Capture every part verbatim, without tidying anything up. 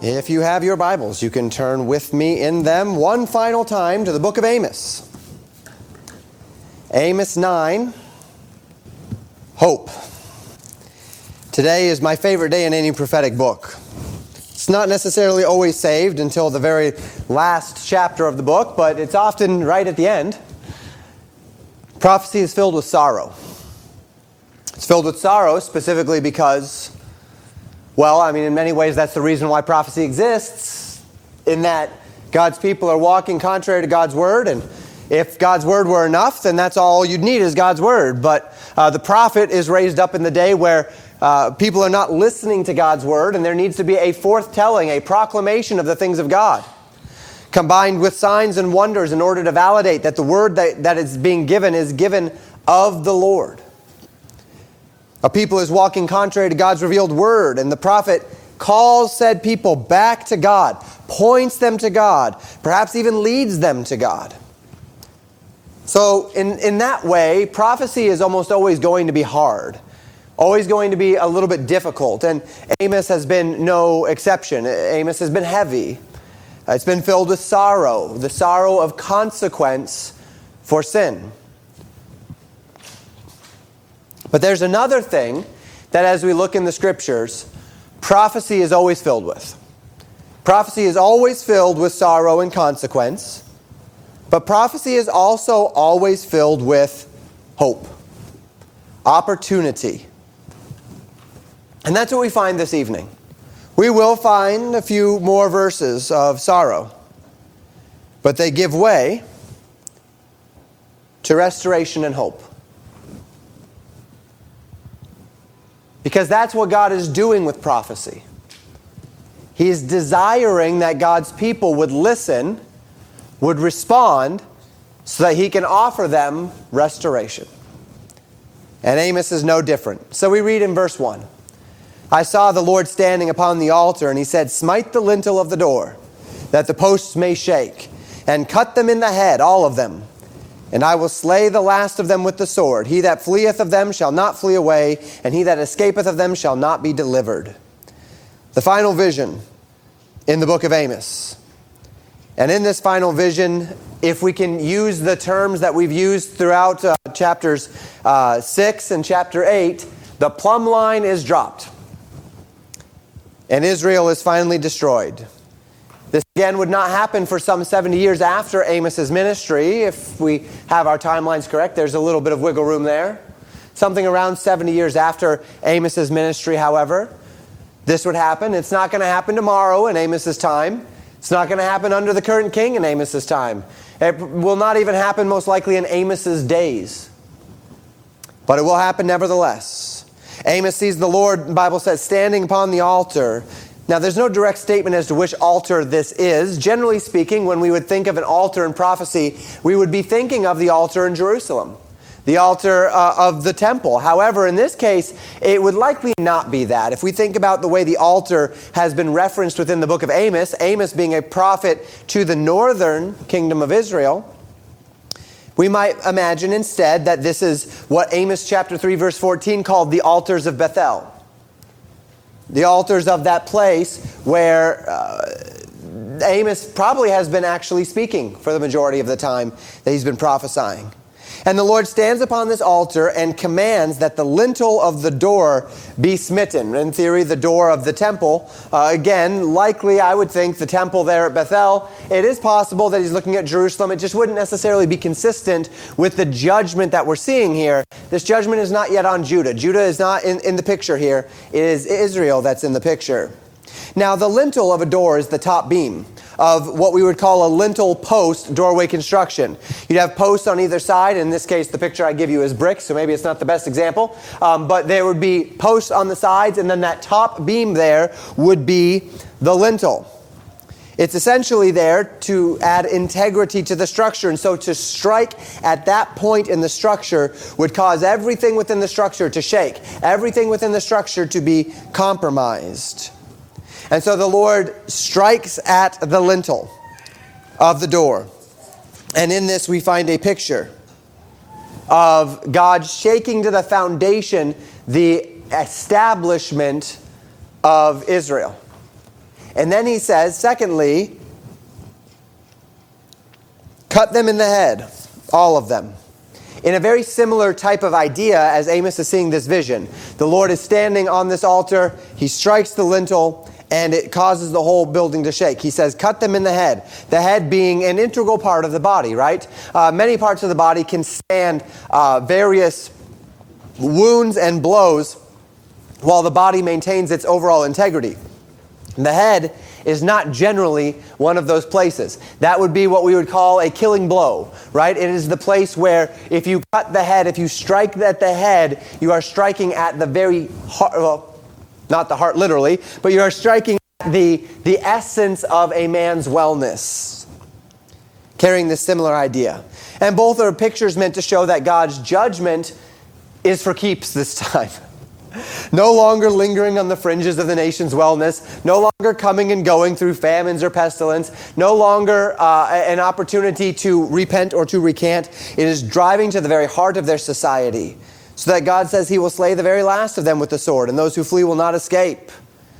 If you have your Bibles, you can turn with me in them one final time to the book of Amos. Amos nine, hope. Today is my favorite day in any prophetic book. It's not necessarily always saved until the very last chapter of the book, but it's often right at the end. Prophecy is filled with sorrow. It's filled with sorrow specifically because, well, I mean, in many ways that's the reason why prophecy exists, in that God's people are walking contrary to God's word, and if God's word were enough, then that's all you'd need is God's word. But uh, the prophet is raised up in the day where uh, people are not listening to God's word, and there needs to be a forthtelling, a proclamation of the things of God, combined with signs and wonders in order to validate that the word that, that is being given is given of the Lord. A people is walking contrary to God's revealed word, and the prophet calls said people back to God, points them to God, perhaps even leads them to God. So in, in that way, prophecy is almost always going to be hard, always going to be a little bit difficult, and Amos has been no exception. Amos has been heavy. It's been filled with sorrow, the sorrow of consequence for sin. But there's another thing that as we look in the Scriptures, prophecy is always filled with. Prophecy is always filled with sorrow and consequence, but prophecy is also always filled with hope, opportunity. And that's what we find this evening. We will find a few more verses of sorrow, but they give way to restoration and hope. Because that's what God is doing with prophecy. He is desiring that God's people would listen, would respond, so that He can offer them restoration. And Amos is no different. So we read in verse one. I saw the Lord standing upon the altar, and He said, smite the lintel of the door, that the posts may shake, and cut them in the head, all of them. And I will slay the last of them with the sword. He that fleeth of them shall not flee away, and he that escapeth of them shall not be delivered. The final vision in the book of Amos. And in this final vision, if we can use the terms that we've used throughout uh, chapters uh, six and chapter eight, the plumb line is dropped. And Israel is finally destroyed. This again would not happen for some seventy years after Amos's ministry. If we have our timelines correct, there's a little bit of wiggle room there. Something around seventy years after Amos's ministry, however, this would happen. It's not going to happen tomorrow in Amos's time. It's not going to happen under the current king in Amos's time. It will not even happen most likely in Amos's days. But it will happen nevertheless. Amos sees the Lord, the Bible says, standing upon the altar. Now, there's no direct statement as to which altar this is. Generally speaking, when we would think of an altar in prophecy, we would be thinking of the altar in Jerusalem, the altar uh, of the temple. However, in this case, it would likely not be that. If we think about the way the altar has been referenced within the book of Amos, Amos being a prophet to the northern kingdom of Israel, we might imagine instead that this is what Amos chapter three verse fourteen called the altars of Bethel. The altars of that place where uh, Amos probably has been actually speaking for the majority of the time that he's been prophesying. And the Lord stands upon this altar and commands that the lintel of the door be smitten. In theory, the door of the temple. Uh, again, likely I would think the temple there at Bethel. It is possible that he's looking at Jerusalem. It just wouldn't necessarily be consistent with the judgment that we're seeing here. This judgment is not yet on Judah. Judah is not in, in the picture here. It is Israel that's in the picture. Now, the lintel of a door is the top beam of what we would call a lintel post doorway construction. You'd have posts on either side. In this case, the picture I give you is brick, so maybe it's not the best example. Um, but there would be posts on the sides, and then that top beam there would be the lintel. It's essentially there to add integrity to the structure. And so to strike at that point in the structure would cause everything within the structure to shake, everything within the structure to be compromised. And so the Lord strikes at the lintel of the door. And in this we find a picture of God shaking to the foundation the establishment of Israel. And then he says, secondly, cut them in the head, all of them. In a very similar type of idea as Amos is seeing this vision. The Lord is standing on this altar, he strikes the lintel, and it causes the whole building to shake. He says, cut them in the head. The head being an integral part of the body, right? Uh, many parts of the body can stand uh, various wounds and blows while the body maintains its overall integrity. The head is not generally one of those places. That would be what we would call a killing blow, right? It is the place where if you cut the head, if you strike at the head, you are striking at the very heart, well, not the heart literally, but you are striking at the, the essence of a man's wellness, carrying this similar idea. And both are pictures meant to show that God's judgment is for keeps this time. No longer lingering on the fringes of the nation's wellness, no longer coming and going through famines or pestilence, no longer uh, an opportunity to repent or to recant. It is driving to the very heart of their society, so that God says he will slay the very last of them with the sword, and those who flee will not escape.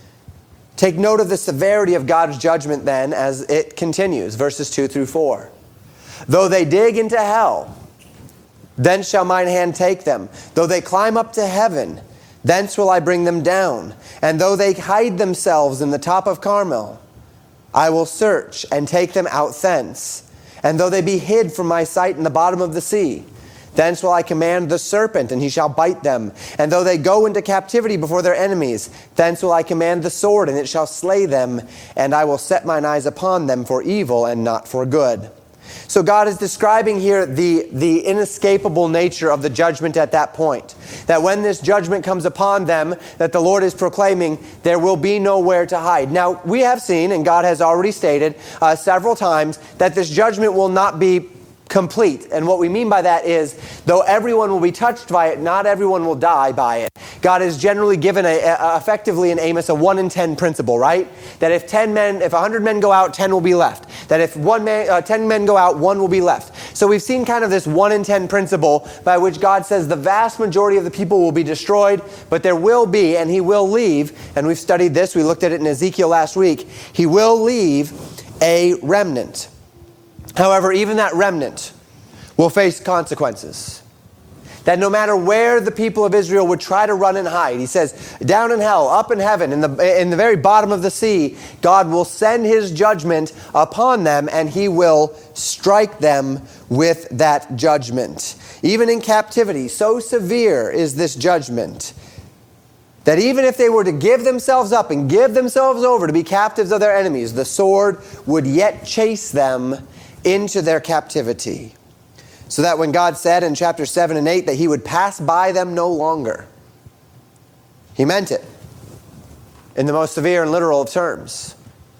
Take note of the severity of God's judgment then as it continues, verses two through four. Though they dig into hell, then shall mine hand take them. Though they climb up to heaven, thence will I bring them down. And though they hide themselves in the top of Carmel, I will search and take them out thence. And though they be hid from my sight in the bottom of the sea, thence will I command the serpent, and he shall bite them. And though they go into captivity before their enemies, thence will I command the sword, and it shall slay them. And I will set mine eyes upon them for evil and not for good. So God is describing here the, the inescapable nature of the judgment at that point. That when this judgment comes upon them, that the Lord is proclaiming, there will be nowhere to hide. Now, we have seen, and God has already stated uh, several times, that this judgment will not be complete. And what we mean by that is, though everyone will be touched by it, not everyone will die by it. God has generally given a, a, effectively in Amos a one in ten principle, right? That if ten men, if a hundred men go out, ten will be left. That if one man, uh, ten men go out, one will be left. So we've seen kind of this one in ten principle by which God says the vast majority of the people will be destroyed, but there will be, and he will leave, and we've studied this, we looked at it in Ezekiel last week, he will leave a remnant. However, even that remnant will face consequences. That no matter where the people of Israel would try to run and hide, he says, down in hell, up in heaven, in the, in the very bottom of the sea, God will send his judgment upon them, and he will strike them with that judgment. Even in captivity, so severe is this judgment that even if they were to give themselves up and give themselves over to be captives of their enemies, the sword would yet chase them into their captivity. So that when God said in chapter seven and eight that he would pass by them no longer, he meant it in the most severe and literal of terms.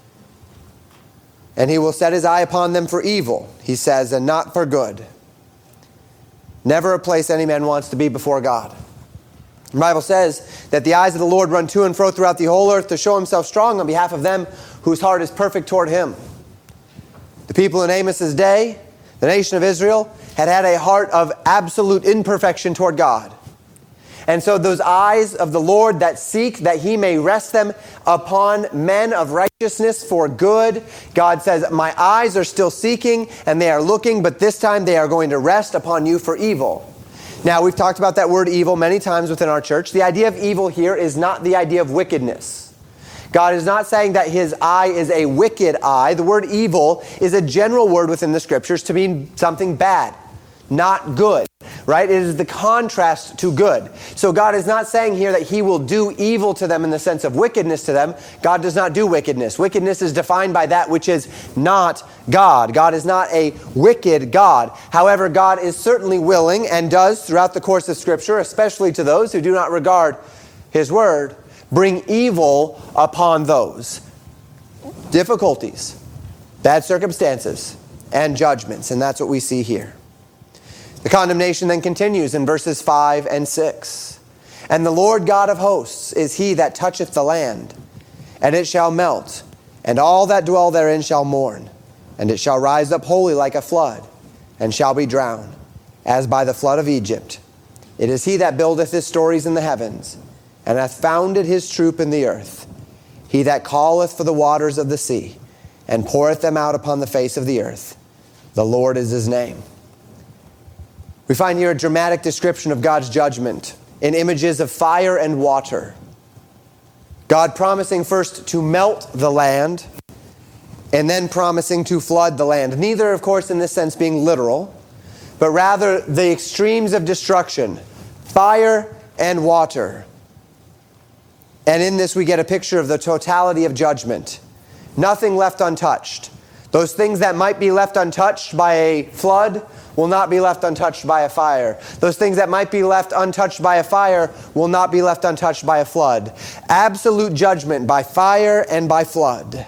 And he will set his eye upon them for evil, he says, and not for good. Never a place any man wants to be before God. The Bible says that the eyes of the Lord run to and fro throughout the whole earth to show himself strong on behalf of them whose heart is perfect toward him. The people in Amos's day, the nation of Israel, had had a heart of absolute imperfection toward God. And so those eyes of the Lord that seek that he may rest them upon men of righteousness for good. God says, my eyes are still seeking and they are looking, but this time they are going to rest upon you for evil. Now, we've talked about that word evil many times within our church. The idea of evil here is not the idea of wickedness. God is not saying that his eye is a wicked eye. The word evil is a general word within the scriptures to mean something bad, not good, right? It is the contrast to good. So God is not saying here that he will do evil to them in the sense of wickedness to them. God does not do wickedness. Wickedness is defined by that which is not God. God is not a wicked God. However, God is certainly willing and does throughout the course of Scripture, especially to those who do not regard his word, bring evil upon those. Difficulties, bad circumstances, and judgments. And that's what we see here. The condemnation then continues in verses five and six. And the Lord God of hosts is he that toucheth the land, and it shall melt, and all that dwell therein shall mourn, and it shall rise up wholly like a flood, and shall be drowned, as by the flood of Egypt. It is he that buildeth his stories in the heavens, and hath founded his troop in the earth. He that calleth for the waters of the sea, and poureth them out upon the face of the earth. The Lord is his name. We find here a dramatic description of God's judgment in images of fire and water. God promising first to melt the land, and then promising to flood the land. Neither, of course, in this sense being literal, but rather the extremes of destruction, fire and water. And in this we get a picture of the totality of judgment. Nothing left untouched. Those things that might be left untouched by a flood will not be left untouched by a fire. Those things that might be left untouched by a fire will not be left untouched by a flood. Absolute judgment by fire and by flood.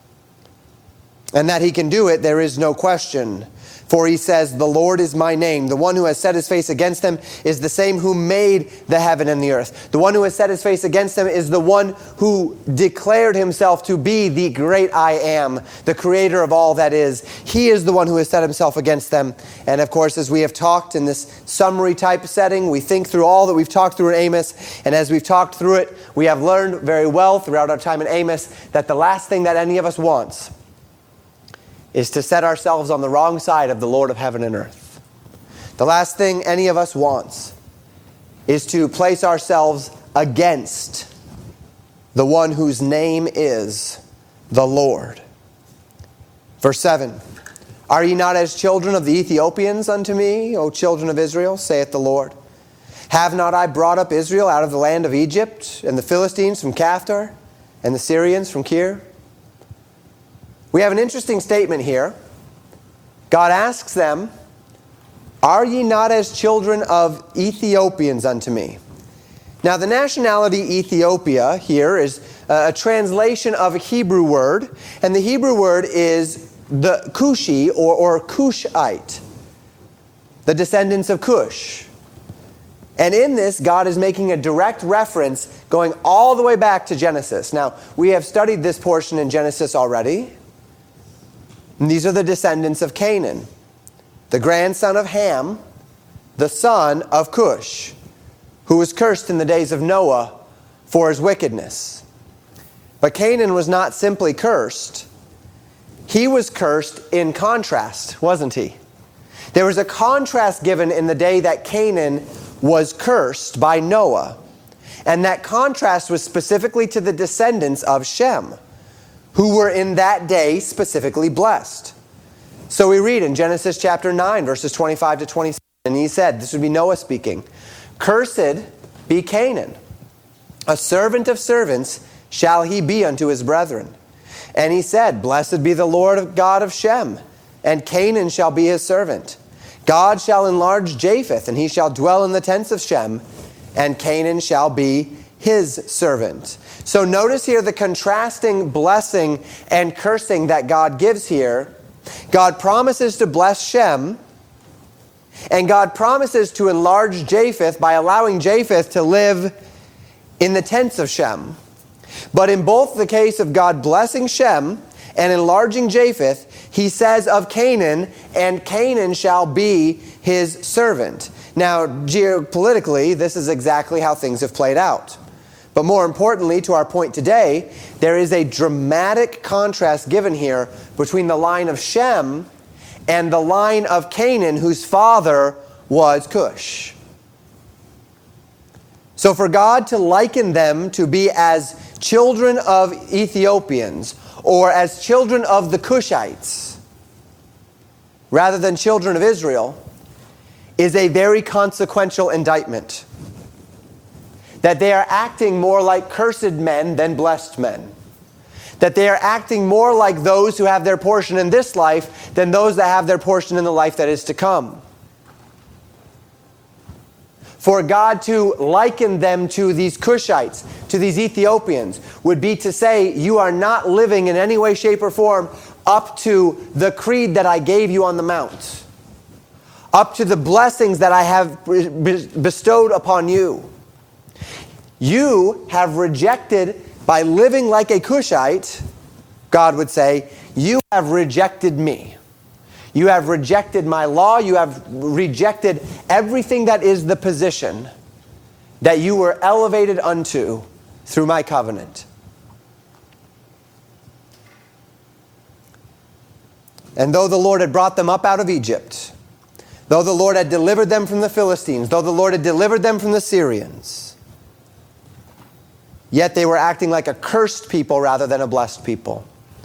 And that he can do it, there is no question. For he says, the Lord is my name. The one who has set his face against them is the same who made the heaven and the earth. The one who has set his face against them is the one who declared himself to be the great I am, the creator of all that is. He is the one who has set himself against them. And of course, as we have talked in this summary type setting, we think through all that we've talked through in Amos. And as we've talked through it, we have learned very well throughout our time in Amos that the last thing that any of us wants is to set ourselves on the wrong side of the Lord of heaven and earth. The last thing any of us wants is to place ourselves against the one whose name is the Lord. Verse seven, are ye not as children of the Ethiopians unto me, O children of Israel, saith the Lord? Have not I brought up Israel out of the land of Egypt, and the Philistines from Caphtor, and the Syrians from Kir? We have an interesting statement here. God asks them, are ye not as children of Ethiopians unto me? Now the nationality Ethiopia here is a translation of a Hebrew word, and the Hebrew word is the Cushi or, or Cushite, the descendants of Cush. And in this, God is making a direct reference going all the way back to Genesis. Now, we have studied this portion in Genesis already. And these are the descendants of Canaan, the grandson of Ham, the son of Cush, who was cursed in the days of Noah for his wickedness. But Canaan was not simply cursed. He was cursed in contrast, wasn't he? There was a contrast given in the day that Canaan was cursed by Noah. And that contrast was specifically to the descendants of Shem, who were in that day specifically blessed. So we read in Genesis chapter nine, verses twenty-five to twenty-seven, and he said, this would be Noah speaking, cursed be Canaan, a servant of servants shall he be unto his brethren. And he said, blessed be the Lord God of Shem, and Canaan shall be his servant. God shall enlarge Japheth, and he shall dwell in the tents of Shem, and Canaan shall be his servant. So notice here the contrasting blessing and cursing that God gives here. God promises to bless Shem, and God promises to enlarge Japheth by allowing Japheth to live in the tents of Shem. But in both the case of God blessing Shem and enlarging Japheth, he says of Canaan, and Canaan shall be his servant. Now, geopolitically, this is exactly how things have played out. But more importantly, to our point today, there is a dramatic contrast given here between the line of Shem and the line of Canaan, whose father was Cush. So for God to liken them to be as children of Ethiopians, or as children of the Cushites, rather than children of Israel, is a very consequential indictment. That they are acting more like cursed men than blessed men. That they are acting more like those who have their portion in this life than those that have their portion in the life that is to come. For God to liken them to these Cushites, to these Ethiopians, would be to say, you are not living in any way, shape, or form up to the creed that I gave you on the mount. Up to the blessings that I have bestowed upon you. You have rejected, by living like a Cushite, God would say, you have rejected me. You have rejected my law. You have rejected everything that is the position that you were elevated unto through my covenant. And though the Lord had brought them up out of Egypt, though the Lord had delivered them from the Philistines, though the Lord had delivered them from the Syrians, yet they were acting like a cursed people rather than a blessed people.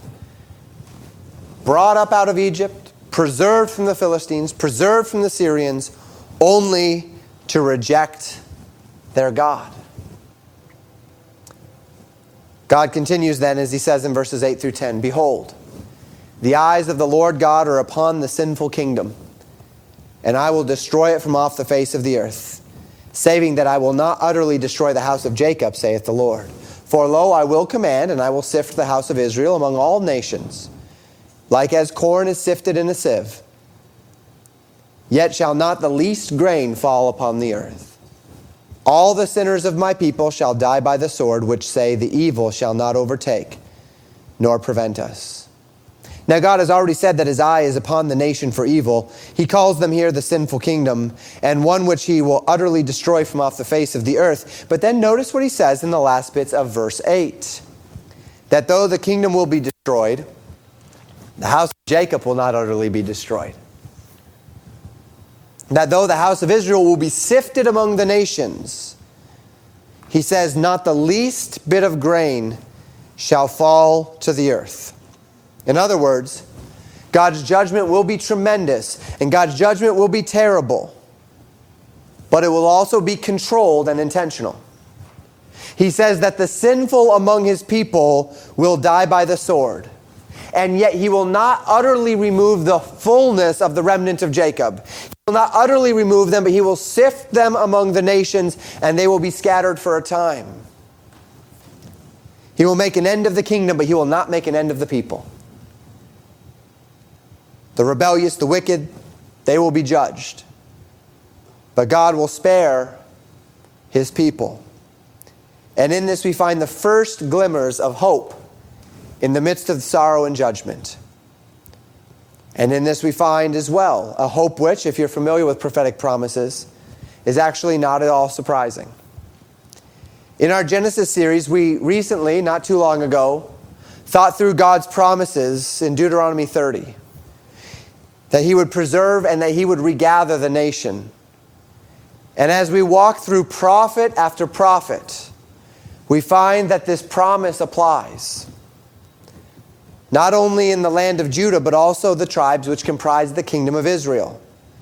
Brought up out of Egypt, preserved from the Philistines, preserved from the Syrians, only to reject their God. God continues then as he says in verses eight through ten, "Behold, the eyes of the Lord God are upon the sinful kingdom, and I will destroy it from off the face of the earth, saving that I will not utterly destroy the house of Jacob, saith the Lord. For lo, I will command, and I will sift the house of Israel among all nations, like as corn is sifted in a sieve. Yet shall not the least grain fall upon the earth. All the sinners of my people shall die by the sword, which say, the evil shall not overtake, nor prevent us." Now God has already said that his eye is upon the nation for evil. He calls them here the sinful kingdom, and one which he will utterly destroy from off the face of the earth. But then notice what he says in the last bits of verse eight. That though the kingdom will be destroyed, the house of Jacob will not utterly be destroyed. That though the house of Israel will be sifted among the nations, he says, not the least bit of grain shall fall to the earth. In other words, God's judgment will be tremendous, and God's judgment will be terrible, but it will also be controlled and intentional. He says that the sinful among his people will die by the sword, and yet he will not utterly remove the fullness of the remnant of Jacob. He will not utterly remove them, but he will sift them among the nations, and they will be scattered for a time. He will make an end of the kingdom, but he will not make an end of the people. The rebellious, the wicked, they will be judged. But God will spare his people. And in this we find the first glimmers of hope in the midst of sorrow and judgment. And in this we find as well a hope which, if you're familiar with prophetic promises, is actually not at all surprising. In our Genesis series, we recently, not too long ago, thought through God's promises in Deuteronomy thirty. That he would preserve and that he would regather the nation. And as we walk through prophet after prophet, we find that this promise applies. Not only in the land of Judah, but also the tribes which comprise the kingdom of Israel.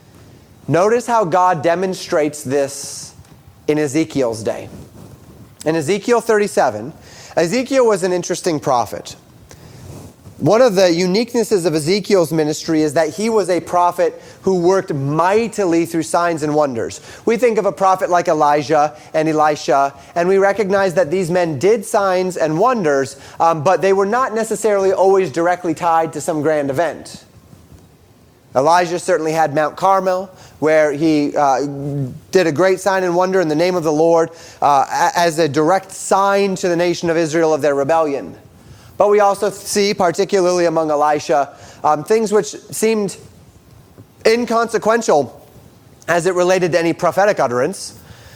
Notice how God demonstrates this in Ezekiel's day. In Ezekiel thirty-seven, Ezekiel was an interesting prophet. One of the uniquenesses of Ezekiel's ministry is that he was a prophet who worked mightily through signs and wonders. We think of a prophet like Elijah and Elisha, and we recognize that these men did signs and wonders, um, but they were not necessarily always directly tied to some grand event. Elijah certainly had Mount Carmel, where he uh, did a great sign and wonder in the name of the Lord uh, as a direct sign to the nation of Israel of their rebellion. But we also see, particularly among Elisha, um, things which seemed inconsequential as it related to any prophetic utterance.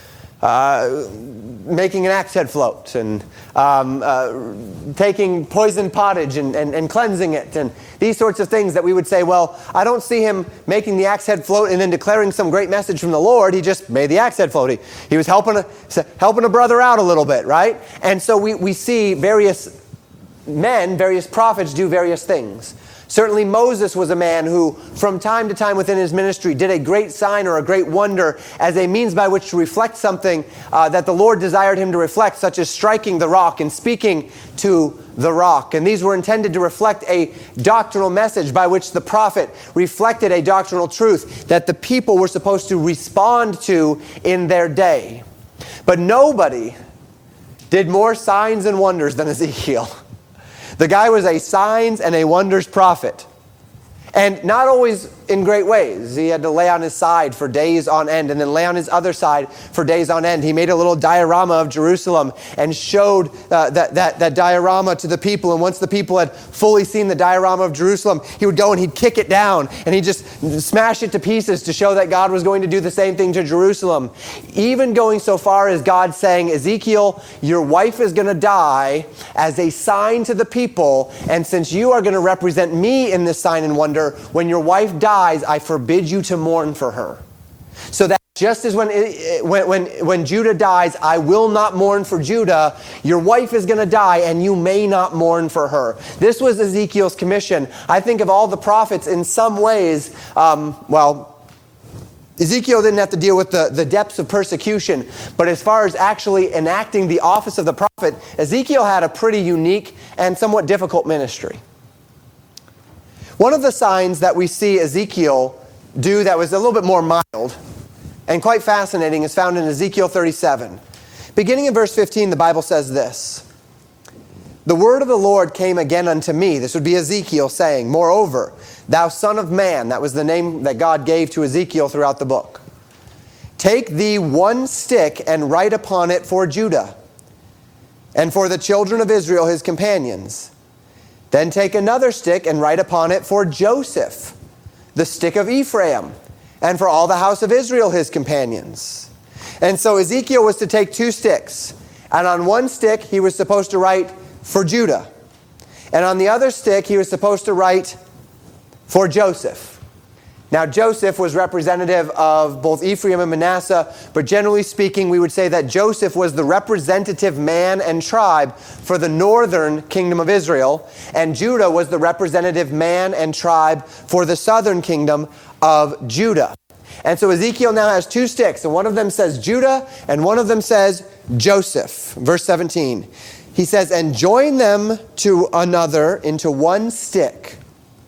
Uh, making an axe head float and um, uh, taking poisoned pottage and, and, and cleansing it and these sorts of things that we would say, well, I don't see him making the axe head float and then declaring some great message from the Lord. He just made the axe head float. He, he was helping a, helping a brother out a little bit, right? And so we, we see various men, various prophets do various things. Certainly Moses was a man who, from time to time within his ministry, did a great sign or a great wonder as a means by which to reflect something uh, that the Lord desired him to reflect, such as striking the rock and speaking to the rock. And these were intended to reflect a doctrinal message by which the prophet reflected a doctrinal truth that the people were supposed to respond to in their day. But nobody did more signs and wonders than Ezekiel. The guy was a signs and a wonders prophet. And not always in great ways. He had to lay on his side for days on end and then lay on his other side for days on end. He made a little diorama of Jerusalem and showed uh, that, that, that diorama to the people. And once the people had fully seen the diorama of Jerusalem, he would go and he'd kick it down and he'd just smash it to pieces to show that God was going to do the same thing to Jerusalem. Even going so far as God saying, Ezekiel, your wife is going to die as a sign to the people. And since you are going to represent me in this sign and wonder, later, when your wife dies, I forbid you to mourn for her. So that just as when, when, when, when Judah dies, I will not mourn for Judah, your wife is going to die and you may not mourn for her. This was Ezekiel's commission. I think of all the prophets in some ways, um, well, Ezekiel didn't have to deal with the, the depths of persecution, but as far as actually enacting the office of the prophet, Ezekiel had a pretty unique and somewhat difficult ministry. One of the signs that we see Ezekiel do that was a little bit more mild and quite fascinating is found in Ezekiel thirty-seven. Beginning in verse fifteen, the Bible says this: "The word of the Lord came again unto me," this would be Ezekiel saying, "Moreover, thou son of man," that was the name that God gave to Ezekiel throughout the book, "take thee one stick and write upon it for Judah, and for the children of Israel his companions. Then take another stick and write upon it for Joseph, the stick of Ephraim, and for all the house of Israel his companions." And so Ezekiel was to take two sticks, and on one stick he was supposed to write for Judah, and on the other stick he was supposed to write for Joseph. Now Joseph was representative of both Ephraim and Manasseh, but generally speaking we would say that Joseph was the representative man and tribe for the northern kingdom of Israel, and Judah was the representative man and tribe for the southern kingdom of Judah. And so Ezekiel now has two sticks, and one of them says Judah, and one of them says Joseph. Verse seventeen, he says, "And join them to another into one stick,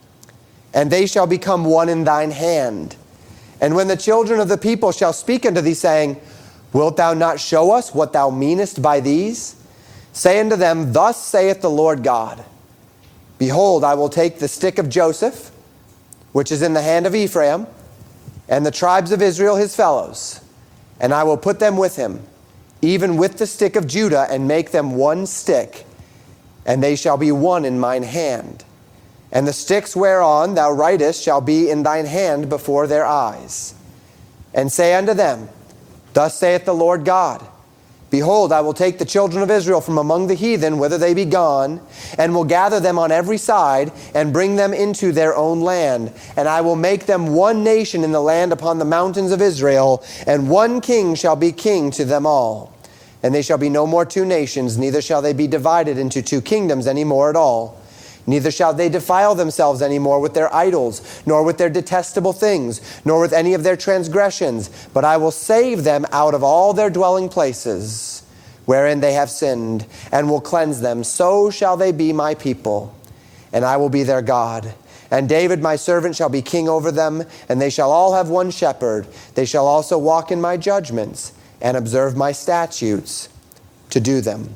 and they shall become one in thine hand. And when the children of the people shall speak unto thee, saying, Wilt thou not show us what thou meanest by these? Say unto them, Thus saith the Lord God, Behold, I will take the stick of Joseph, which is in the hand of Ephraim, and the tribes of Israel his fellows, and I will put them with him, even with the stick of Judah, and make them one stick, and they shall be one in mine hand. And the sticks whereon thou writest shall be in thine hand before their eyes. And say unto them, Thus saith the Lord God, Behold, I will take the children of Israel from among the heathen, whither they be gone, and will gather them on every side, and bring them into their own land. And I will make them one nation in the land upon the mountains of Israel, and one king shall be king to them all. And they shall be no more two nations, neither shall they be divided into two kingdoms any more at all. Neither shall they defile themselves any more with their idols, nor with their detestable things, nor with any of their transgressions. But I will save them out of all their dwelling places, wherein they have sinned, and will cleanse them. So shall they be my people, and I will be their God. And David my servant shall be king over them, and they shall all have one shepherd. They shall also walk in my judgments, and observe my statutes, to do them."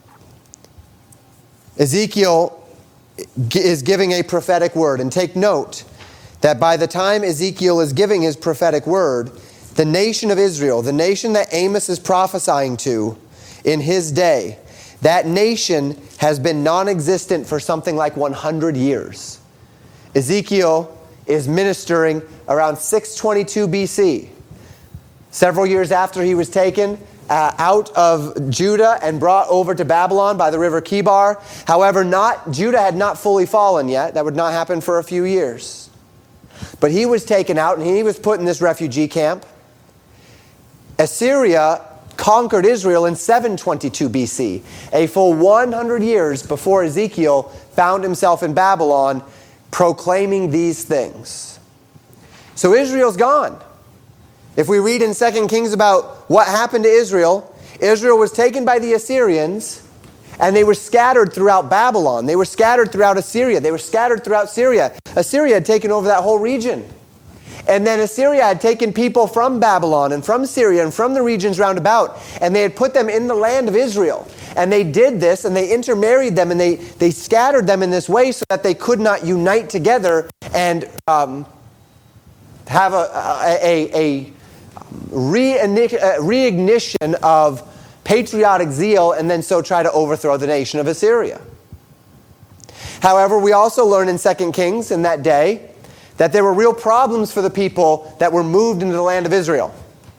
Ezekiel is giving a prophetic word. And take note that by the time Ezekiel is giving his prophetic word, the nation of Israel, the nation that Amos is prophesying to in his day, that nation has been non-existent for something like one hundred years. Ezekiel is ministering around six twenty-two B C, several years after he was taken Uh, out of Judah and brought over to Babylon by the river Kibar. However, not Judah had not fully fallen yet. That would not happen for a few years. But he was taken out and he was put in this refugee camp. Assyria conquered Israel in seven twenty-two B C, a full one hundred years before Ezekiel found himself in Babylon proclaiming these things. So Israel's gone. If we read in Second Kings about what happened to Israel, Israel was taken by the Assyrians, and they were scattered throughout Babylon. They were scattered throughout Assyria. They were scattered throughout Syria. Assyria had taken over that whole region. And then Assyria had taken people from Babylon and from Syria and from the regions round about, and they had put them in the land of Israel. And they did this, and they intermarried them, and they, they scattered them in this way so that they could not unite together and um, have a, a, a, a reignition of patriotic zeal, and then so try to overthrow the nation of Assyria. However, we also learn in Second Kings in that day that there were real problems for the people that were moved into the land of Israel.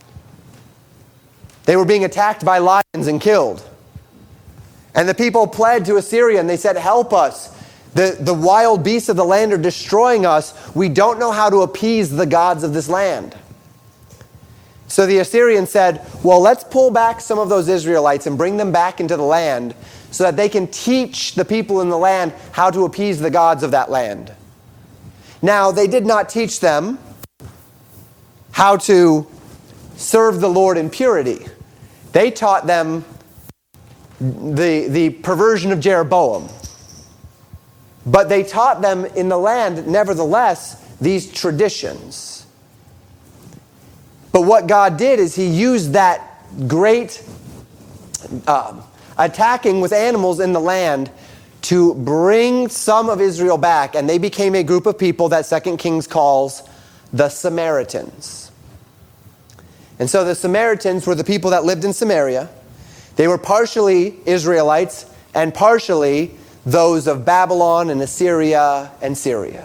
They were being attacked by lions and killed. And the people pled to Assyria and they said, "Help us. The, the wild beasts of the land are destroying us. We don't know how to appease the gods of this land. So the Assyrians said, well, let's pull back some of those Israelites and bring them back into the land so that they can teach the people in the land how to appease the gods of that land. Now, they did not teach them how to serve the Lord in purity. They taught them the, the perversion of Jeroboam. But they taught them in the land, nevertheless, these traditions. But what God did is He used that great uh, attacking with animals in the land to bring some of Israel back, and they became a group of people that Second Kings calls the Samaritans. And so the Samaritans were the people that lived in Samaria. They were partially Israelites and partially those of Babylon and Assyria and Syria.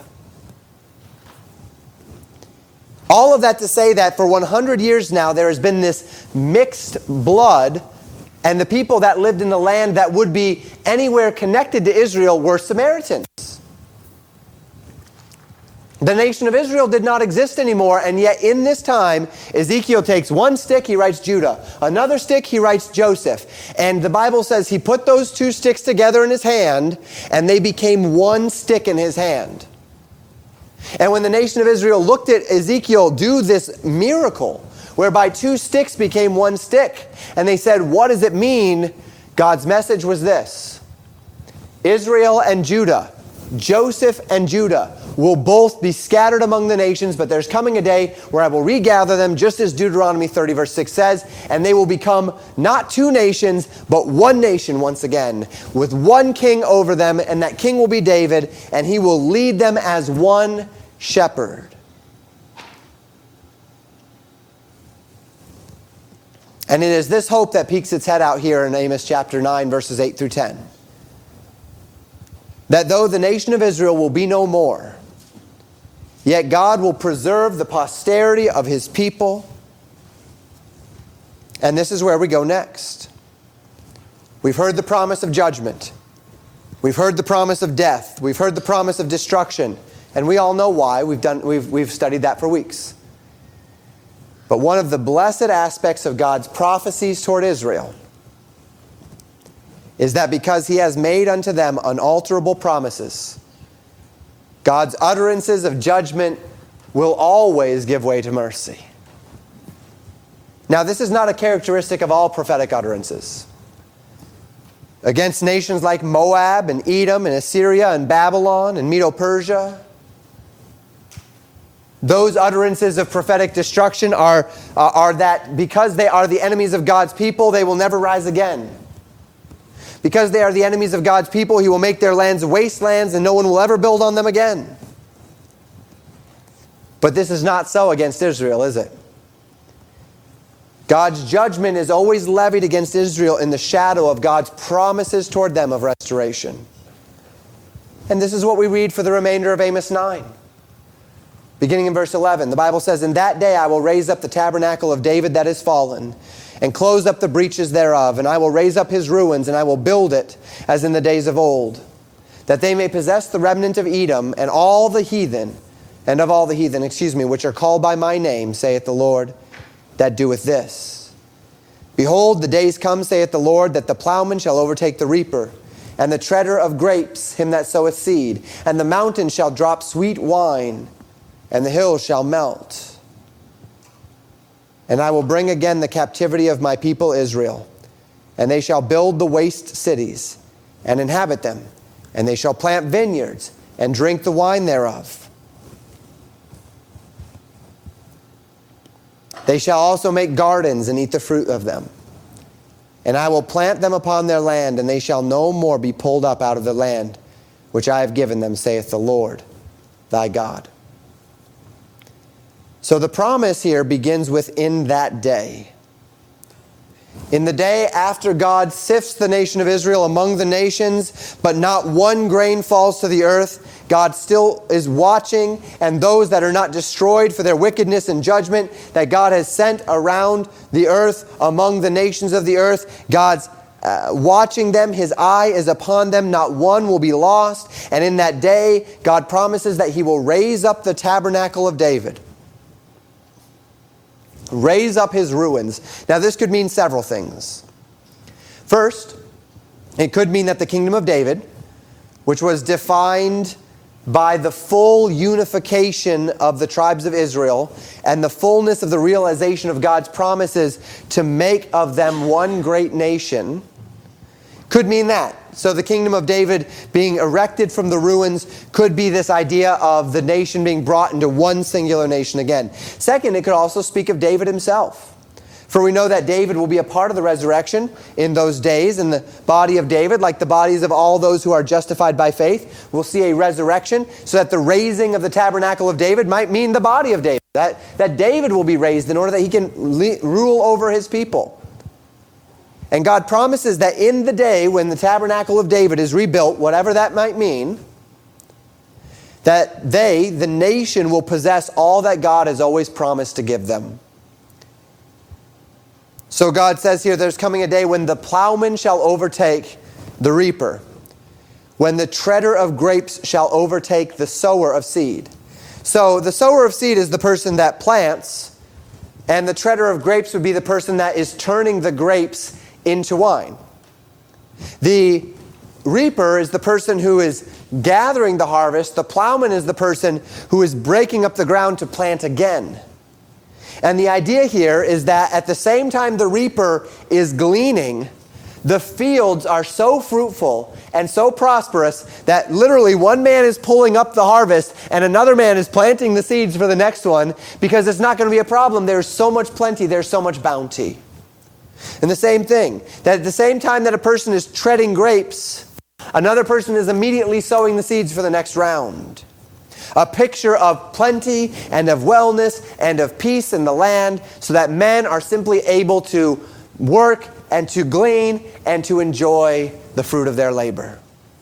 All of that to say that for one hundred years now there has been this mixed blood, and the people that lived in the land that would be anywhere connected to Israel were Samaritans. The nation of Israel did not exist anymore, and yet in this time, Ezekiel takes one stick, he writes Judah. Another stick, he writes Joseph. And the Bible says he put those two sticks together in his hand, and they became one stick in his hand. And when the nation of Israel looked at Ezekiel do this miracle, whereby two sticks became one stick, and they said, what does it mean? God's message was this: Israel and Judah, Joseph and Judah, will both be scattered among the nations, but there's coming a day where I will regather them, just as Deuteronomy thirty verse six says, and they will become not two nations, but one nation once again, with one king over them, and that king will be David, and he will lead them as one shepherd. And it is this hope that peeks its head out here in Amos chapter nine, verses eight through ten. That though the nation of Israel will be no more, yet God will preserve the posterity of His people. And this is where we go next. We've heard the promise of judgment. We've heard the promise of death. We've heard the promise of destruction. And we all know why. We've done, we've, we've studied that for weeks. But one of the blessed aspects of God's prophecies toward Israel is that because He has made unto them unalterable promises, God's utterances of judgment will always give way to mercy. Now, this is not a characteristic of all prophetic utterances. Against nations like Moab and Edom and Assyria and Babylon and Medo-Persia, those utterances of prophetic destruction are, uh, are that because they are the enemies of God's people, they will never rise again. Because they are the enemies of God's people, He will make their lands wastelands and no one will ever build on them again. But this is not so against Israel, is it? God's judgment is always levied against Israel in the shadow of God's promises toward them of restoration. And this is what we read for the remainder of Amos nine. Beginning in verse eleven, the Bible says, "In that day I will raise up the tabernacle of David that is fallen, and close up the breaches thereof, and I will raise up his ruins, and I will build it as in the days of old, that they may possess the remnant of Edom, and all the heathen, and of all the heathen, excuse me, which are called by my name, saith the Lord, that doeth this. Behold, the days come, saith the Lord, that the plowman shall overtake the reaper, and the treader of grapes him that soweth seed, and the mountain shall drop sweet wine, and the hills shall melt. And I will bring again the captivity of my people Israel, and they shall build the waste cities, and inhabit them, and they shall plant vineyards, and drink the wine thereof. They shall also make gardens, and eat the fruit of them. And I will plant them upon their land, and they shall no more be pulled up out of the land, which I have given them, saith the Lord, thy God." So the promise here begins with "in that day." In the day after God sifts the nation of Israel among the nations, but not one grain falls to the earth, God still is watching, and those that are not destroyed for their wickedness and judgment that God has sent around the earth among the nations of the earth, God's uh, watching them. His eye is upon them. Not one will be lost. And in that day, God promises that he will raise up the tabernacle of David. Raise up his ruins. Now this could mean several things. First, it could mean that the kingdom of David, which was defined by the full unification of the tribes of Israel and the fullness of the realization of God's promises to make of them one great nation, could mean that. So the kingdom of David being erected from the ruins could be this idea of the nation being brought into one singular nation again. Second, it could also speak of David himself. For we know that David will be a part of the resurrection in those days, in the body of David, like the bodies of all those who are justified by faith. We'll see a resurrection, so that the raising of the tabernacle of David might mean the body of David. That, that David will be raised in order that he can le- rule over his people. And God promises that in the day when the tabernacle of David is rebuilt, whatever that might mean, that they, the nation, will possess all that God has always promised to give them. So God says here, there's coming a day when the plowman shall overtake the reaper, when the treader of grapes shall overtake the sower of seed. So the sower of seed is the person that plants, and the treader of grapes would be the person that is turning the grapes into wine. The reaper is the person who is gathering the harvest. The plowman is the person who is breaking up the ground to plant again. And the idea here is that at the same time the reaper is gleaning, the fields are so fruitful and so prosperous that literally one man is pulling up the harvest and another man is planting the seeds for the next one, because it's not going to be a problem. There's so much plenty, there's so much bounty. And the same thing, that at the same time that a person is treading grapes, another person is immediately sowing the seeds for the next round. A picture of plenty and of wellness and of peace in the land, so that men are simply able to work and to glean and to enjoy the fruit of their labor.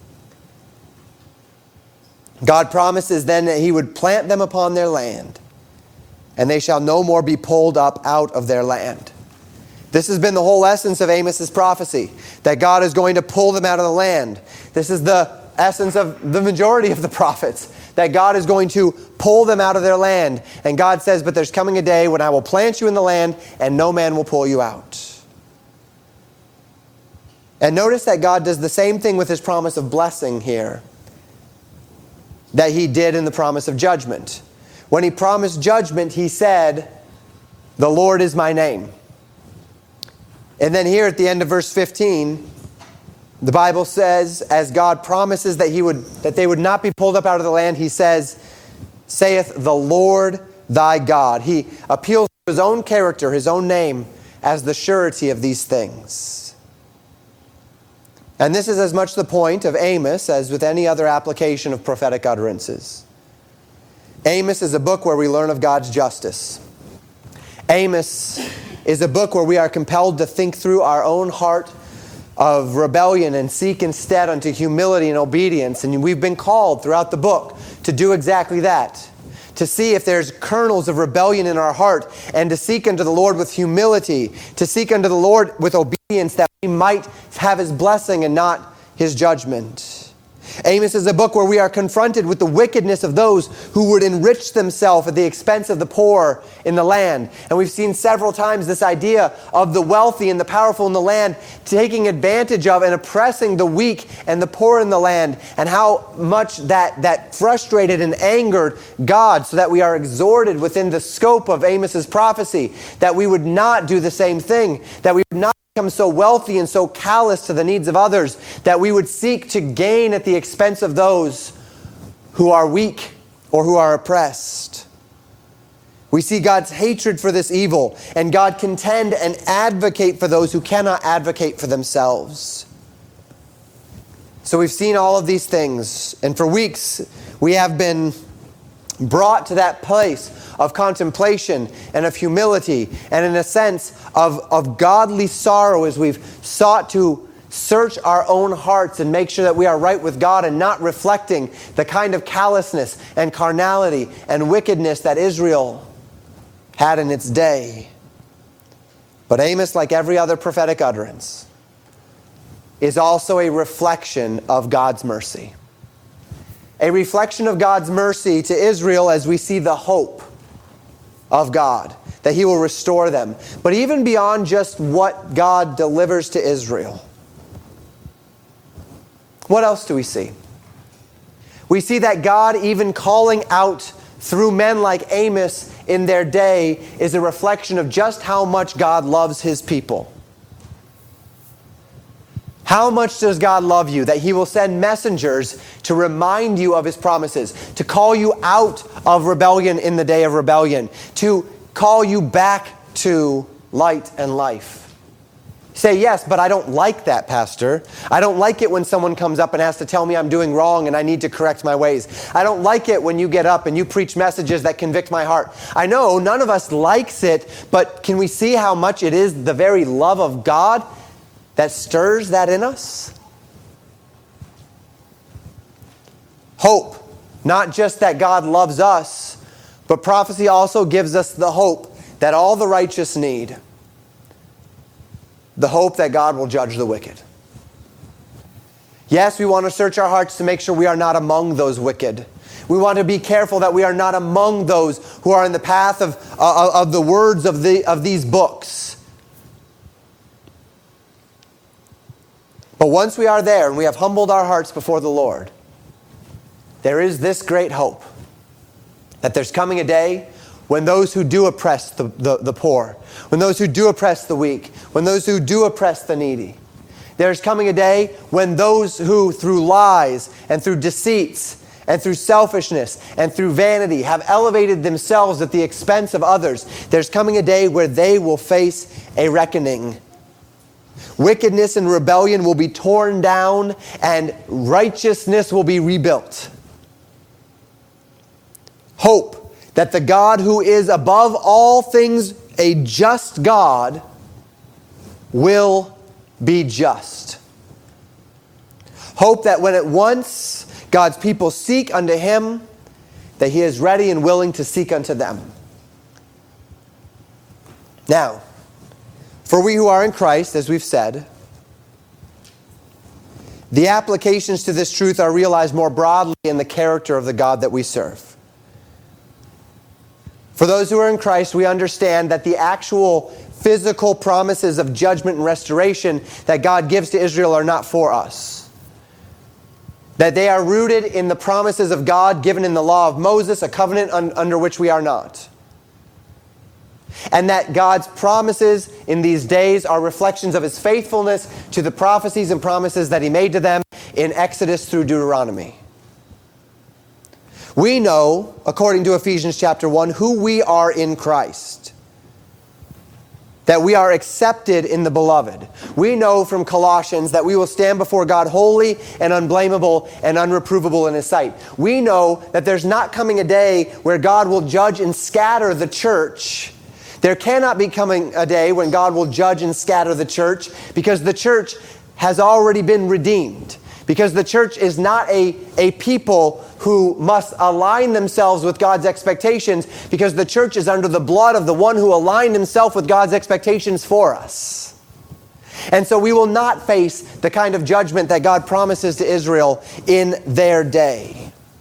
God promises then that he would plant them upon their land, and they shall no more be pulled up out of their land. This has been the whole essence of Amos's prophecy, that God is going to pull them out of the land. This is the essence of the majority of the prophets, that God is going to pull them out of their land. And God says, but there's coming a day when I will plant you in the land and no man will pull you out. And notice that God does the same thing with his promise of blessing here that he did in the promise of judgment. When he promised judgment, he said, the Lord is my name. And then here at the end of verse fifteen, the Bible says, as God promises that he would, that they would not be pulled up out of the land, he says, saith the Lord thy God. He appeals to his own character, his own name, as the surety of these things. And this is as much the point of Amos as with any other application of prophetic utterances. Amos is a book where we learn of God's justice. Amos is a book where we are compelled to think through our own heart of rebellion and seek instead unto humility and obedience. And we've been called throughout the book to do exactly that. To see if there's kernels of rebellion in our heart, and to seek unto the Lord with humility, to seek unto the Lord with obedience, that we might have his blessing and not his judgment. Amos is a book where we are confronted with the wickedness of those who would enrich themselves at the expense of the poor in the land. And we've seen several times this idea of the wealthy and the powerful in the land taking advantage of and oppressing the weak and the poor in the land, and how much that, that frustrated and angered God, so that we are exhorted within the scope of Amos's prophecy that we would not do the same thing, that we would not become so wealthy and so callous to the needs of others, that we would seek to gain at the expense of those who are weak or who are oppressed. We see God's hatred for this evil, and God contend and advocate for those who cannot advocate for themselves. So we've seen all of these things, and for weeks we have been brought to that place of contemplation and of humility, and in a sense of, of godly sorrow, as we've sought to search our own hearts and make sure that we are right with God and not reflecting the kind of callousness and carnality and wickedness that Israel had in its day. But Amos, like every other prophetic utterance, is also a reflection of God's mercy. A reflection of God's mercy to Israel as we see the hope of God, that He will restore them. But even beyond just what God delivers to Israel, what else do we see? We see that God, even calling out through men like Amos in their day, is a reflection of just how much God loves His people. How much does God love you that He will send messengers to remind you of His promises, to call you out of rebellion in the day of rebellion, to call you back to light and life? Say, yes, but I don't like that, Pastor. I don't like it when someone comes up and has to tell me I'm doing wrong and I need to correct my ways. I don't like it when you get up and you preach messages that convict my heart. I know none of us likes it, but can we see how much it is the very love of God that stirs that in us? Hope. Not just that God loves us, but prophecy also gives us the hope that all the righteous need. The hope that God will judge the wicked. Yes, we want to search our hearts to make sure we are not among those wicked. We want to be careful that we are not among those who are in the path of, uh, of the words of, the, of these books. But once we are there and we have humbled our hearts before the Lord, there is this great hope that there's coming a day when those who do oppress the, the, the poor, when those who do oppress the weak, when those who do oppress the needy, there's coming a day when those who through lies and through deceits and through selfishness and through vanity have elevated themselves at the expense of others, there's coming a day where they will face a reckoning. Wickedness and rebellion will be torn down and righteousness will be rebuilt. Hope that the God who is above all things a just God will be just. Hope that when at once God's people seek unto Him, that He is ready and willing to seek unto them. Now, for we who are in Christ, as we've said, the applications to this truth are realized more broadly in the character of the God that we serve. For those who are in Christ, we understand that the actual physical promises of judgment and restoration that God gives to Israel are not for us. That they are rooted in the promises of God given in the law of Moses, a covenant un- under which we are not. And that God's promises in these days are reflections of His faithfulness to the prophecies and promises that He made to them in Exodus through Deuteronomy. We know, according to Ephesians chapter one, who we are in Christ. That we are accepted in the beloved. We know from Colossians that we will stand before God holy and unblameable and unreprovable in His sight. We know that there's not coming a day where God will judge and scatter the church. There cannot be coming a day when God will judge and scatter the church, because the church has already been redeemed. Because the church is not a, a people who must align themselves with God's expectations, because the church is under the blood of the one who aligned Himself with God's expectations for us. And so we will not face the kind of judgment that God promises to Israel in their day.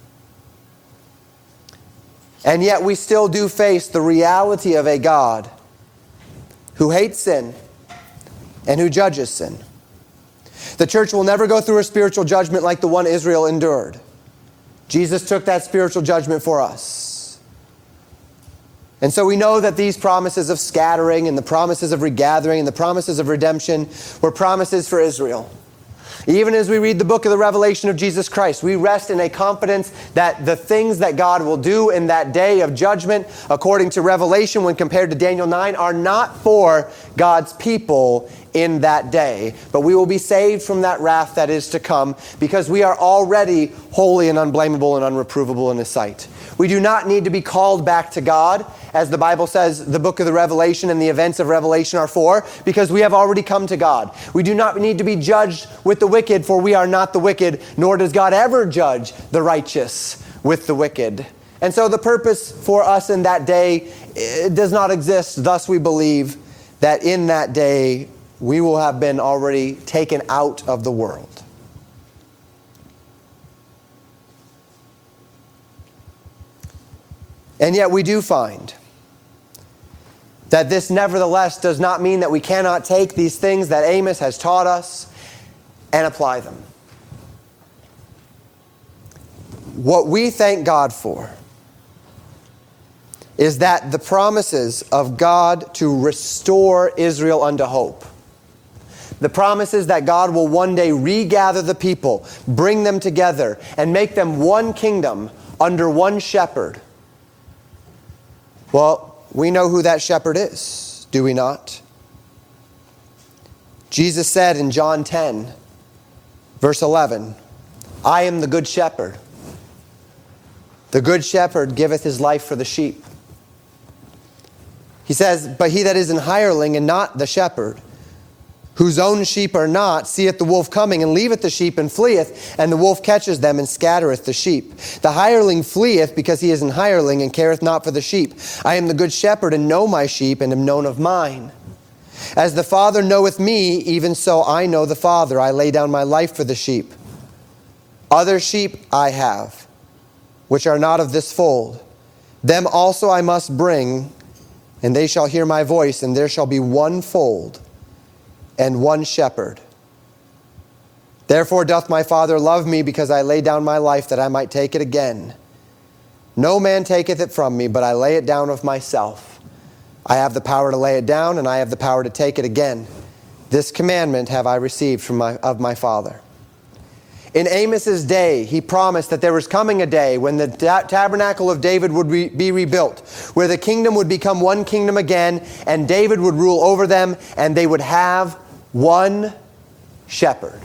And yet we still do face the reality of a God who hates sin and who judges sin. The church will never go through a spiritual judgment like the one Israel endured. Jesus took that spiritual judgment for us. And so we know that these promises of scattering and the promises of regathering and the promises of redemption were promises for Israel. Even as we read the book of the Revelation of Jesus Christ, we rest in a confidence that the things that God will do in that day of judgment, according to Revelation when compared to Daniel nine, are not for God's people in that day. But we will be saved from that wrath that is to come, because we are already holy and unblameable and unreprovable in His sight. We do not need to be called back to God, as the Bible says the book of the Revelation and the events of Revelation are for, because we have already come to God. We do not need to be judged with the wicked, for we are not the wicked, nor does God ever judge the righteous with the wicked. And so the purpose for us in that day does not exist. Thus we believe that in that day we will have been already taken out of the world. And yet we do find that this nevertheless does not mean that we cannot take these things that Amos has taught us and apply them. What we thank God for is that the promises of God to restore Israel unto hope, the promises that God will one day regather the people, bring them together, and make them one kingdom under one shepherd. Well, we know who that shepherd is, do we not? Jesus said in John ten, verse eleven, I am the good shepherd. The good shepherd giveth his life for the sheep. He says, but he that is an hireling and not the shepherd, whose own sheep are not, seeth the wolf coming, and leaveth the sheep, and fleeth, and the wolf catches them, and scattereth the sheep. The hireling fleeth, because he is an hireling, and careth not for the sheep. I am the good shepherd, and know my sheep, and am known of mine. As the Father knoweth me, even so I know the Father. I lay down my life for the sheep. Other sheep I have, which are not of this fold. Them also I must bring, and they shall hear my voice, and there shall be one fold, and one shepherd. Therefore doth my Father love me, because I lay down my life that I might take it again. No man taketh it from me, but I lay it down of myself. I have the power to lay it down, and I have the power to take it again. This commandment have I received from my, of my Father. In Amos's day, he promised that there was coming a day when the ta- tabernacle of David would re- be rebuilt, where the kingdom would become one kingdom again, and David would rule over them, and they would have one shepherd.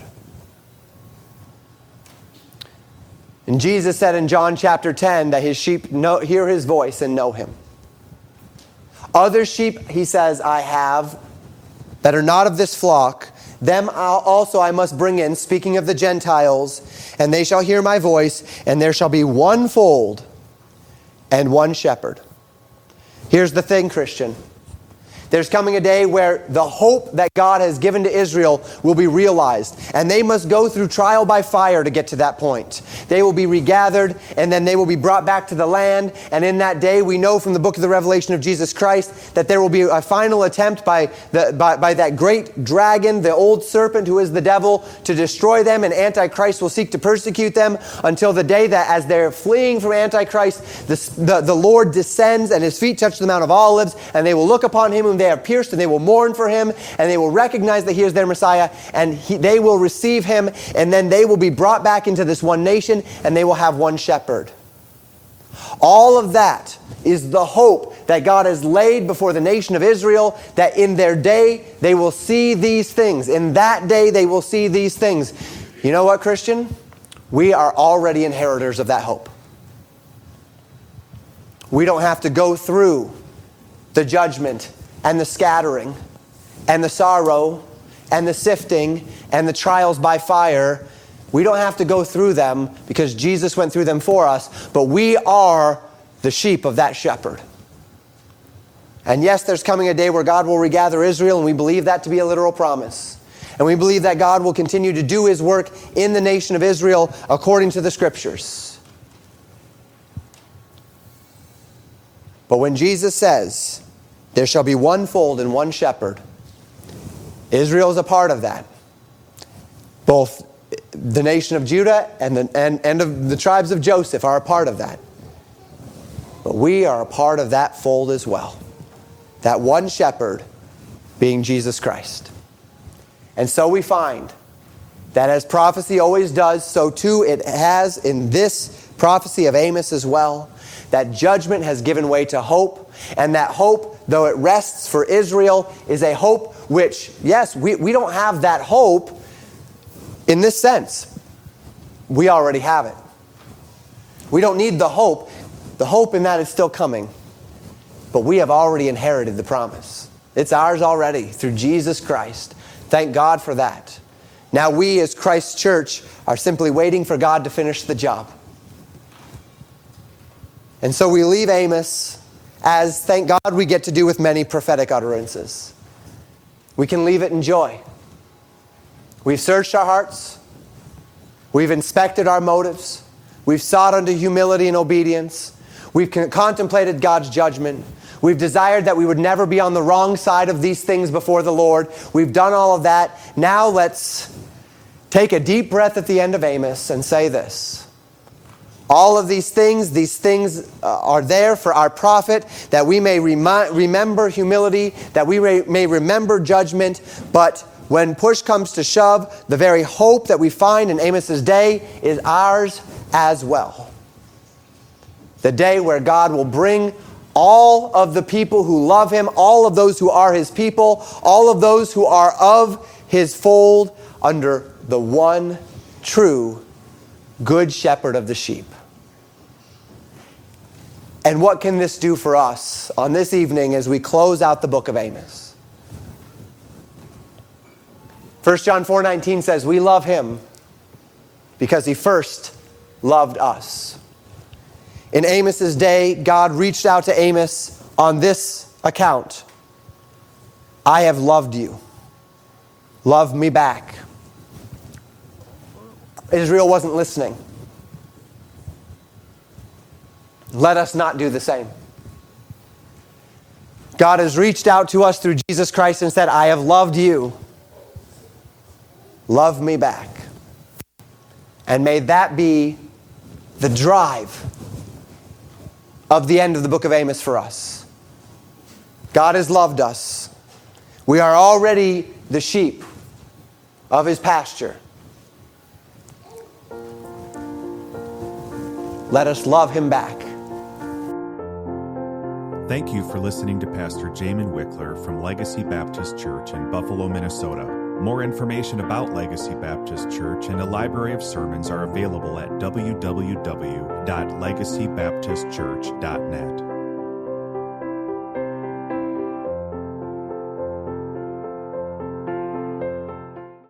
And Jesus said in John chapter ten that his sheep know, hear his voice and know him. Other sheep, he says, I have that are not of this flock. Them also I must bring in, speaking of the Gentiles, and they shall hear my voice, and there shall be one fold and one shepherd. Here's the thing, Christian. There's coming a day where the hope that God has given to Israel will be realized. And they must go through trial by fire to get to that point. They will be regathered, and then they will be brought back to the land. And in that day, we know from the book of the Revelation of Jesus Christ that there will be a final attempt by, the, by, by that great dragon, the old serpent who is the devil, to destroy them. And Antichrist will seek to persecute them until the day that as they're fleeing from Antichrist, the, the, the Lord descends and his feet touch the Mount of Olives, and they will look upon him whom they have pierced, and they will mourn for him, and they will recognize that he is their Messiah, and he, they will receive him, and then they will be brought back into this one nation, and they will have one shepherd. All of that is the hope that God has laid before the nation of Israel, that in their day they will see these things. In that day they will see these things. You know what, Christian? We are already inheritors of that hope. We don't have to go through the judgment and the scattering and the sorrow and the sifting and the trials by fire. We don't have to go through them because Jesus went through them for us, but we are the sheep of that shepherd. And yes, there's coming a day where God will regather Israel, and we believe that to be a literal promise. And we believe that God will continue to do his work in the nation of Israel according to the Scriptures. But when Jesus says, there shall be one fold and one shepherd, Israel is a part of that. Both the nation of Judah and the, and, and of the tribes of Joseph are a part of that. But we are a part of that fold as well. That one shepherd being Jesus Christ. And so we find that as prophecy always does, so too it has in this prophecy of Amos as well, that judgment has given way to hope, and that hope, though it rests for Israel, is a hope which, yes, we, we don't have that hope in this sense. We already have it. We don't need the hope. The hope in that is still coming. But we have already inherited the promise. It's ours already through Jesus Christ. Thank God for that. Now we as Christ's church are simply waiting for God to finish the job. And so we leave Amos, as thank God we get to do with many prophetic utterances. we can leave it in joy. We've searched our hearts. We've inspected our motives. We've sought unto humility and obedience. We've con- contemplated God's judgment. We've desired that we would never be on the wrong side of these things before the Lord. We've done all of that. Now let's take a deep breath at the end of Amos and say this. All of these things, these things uh, are there for our profit, that we may remi- remember humility, that we may, may remember judgment. But when push comes to shove, the very hope that we find in Amos's day is ours as well. The day where God will bring all of the people who love Him, all of those who are His people, all of those who are of His fold under the one true good shepherd of the sheep. And what can this do for us on this evening as we close out the book of Amos? First John four nineteen says, we love Him because He first loved us. In Amos's day, God reached out to Amos on this account. I have loved you. Love me back. Israel wasn't listening. Let us not do the same. God has reached out to us through Jesus Christ and said, I have loved you. Love me back. And may that be the drive of the end of the book of Amos for us. God has loved us. We are already the sheep of His pasture. Let us love Him back. Thank you for listening to Pastor Jamin Wickler from Legacy Baptist Church in Buffalo, Minnesota. More information about Legacy Baptist Church and a library of sermons are available at w w w dot legacy baptist church dot net.